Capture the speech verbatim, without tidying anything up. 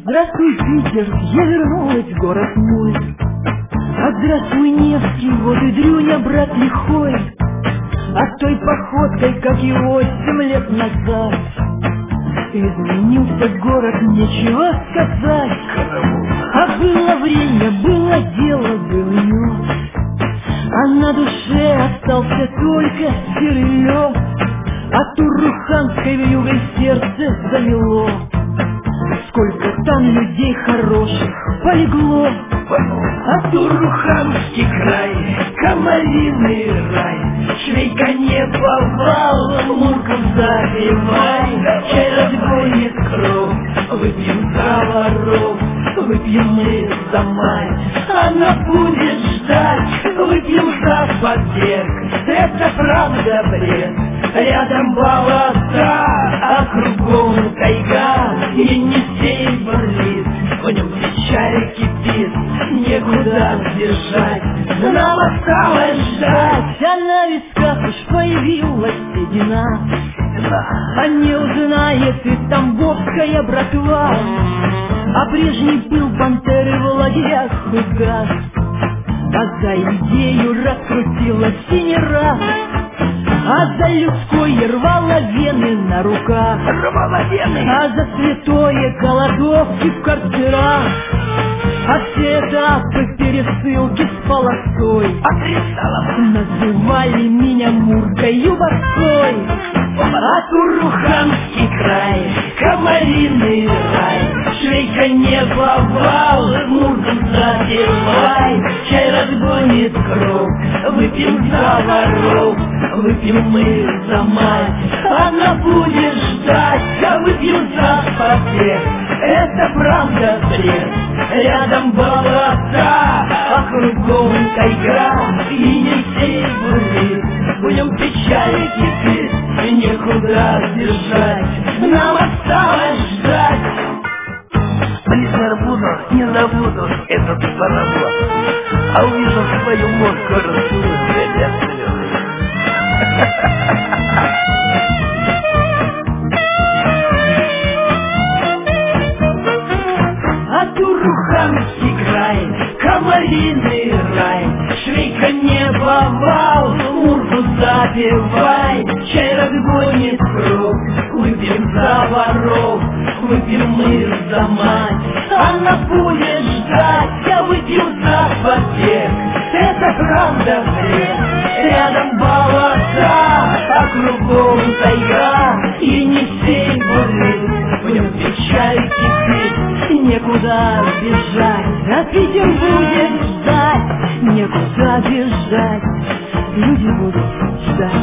Здравствуй, Питер, я вернулась в город мой. А здравствуй, Невский, вот и Дрюня, брат лихой. А той походкой, как и восемь лет назад, изменился город, нечего сказать. А было время, было дело, был мед, а на душе остался только серый лед. А Туруханской вьюгой сердце замело. Сколько там людей хороших полегло. А Туруханский край, комариный рай, Швейка не повал, мурку забивай. Чай разгонит кровь, выпьем за воров, выпьем мы за мать. Она будет ждать, выпьем за побег. Это правда бред, рядом болота, а кругом тайга. И Енисей бурлит, в нем печаль кипит, некуда сбежать, нам осталось ждать. А на висках уж появилась седина, а не узнает и тамбовская братва. А прежний пыл пантеры в лагерях угас, а за идею раскрутилась и не раз. А за людской рвала вены на руках, рвала вены, а за святое голодовки в карцерах. А все этапы пересылки с полосой называли меня Муркою босой. А Туруханский край, комариный рай, Швейка не повал, мурком запивай. Чай разгонит кровь, выпьем за воров, выпьем мы за мать. Она будет ждать, а выпьем за побег. Это правда бред, рядом болота, а кругом тайга. И Енисей бурлит, в нем печаль кипит, некуда сбежать, нам осталось ждать. Близко буду, не забуду этот паровоз, а увижу свою морку, расцелую для слез. А Туруханский край, комариный рай, Швейка не повал, мурку запивай. Чай разгонит кровь, выпьем за воров, выпьем мы за мать. Она будет ждать, а выпьем за побег. Это правда бред, рядом болота, а кругом тайга. И Енисей бурлит, в нем печаль кипит, некуда бежать. А Питер будет ждать, некуда бежать, люди будут ждать.